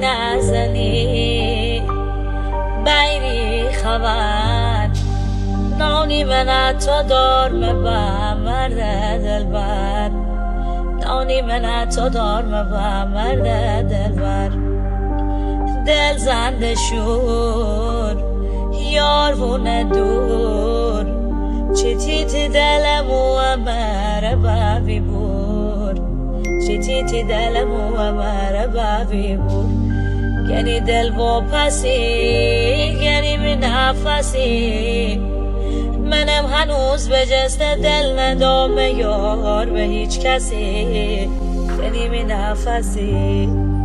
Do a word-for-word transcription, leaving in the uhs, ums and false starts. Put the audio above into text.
نزنی بیری خبر نانی من تو دار مبا مرد دلبر نانی من تو دار مبا مرد دلبر دل زنده شور یار وون دور چتیتی دلمو امر بابی بور چتیتی دلمو امر بابی بور گنی دل و پسی گنی می نفسی منم هنوز به جست دل ندام یار به هیچ کسی گنی می نفسی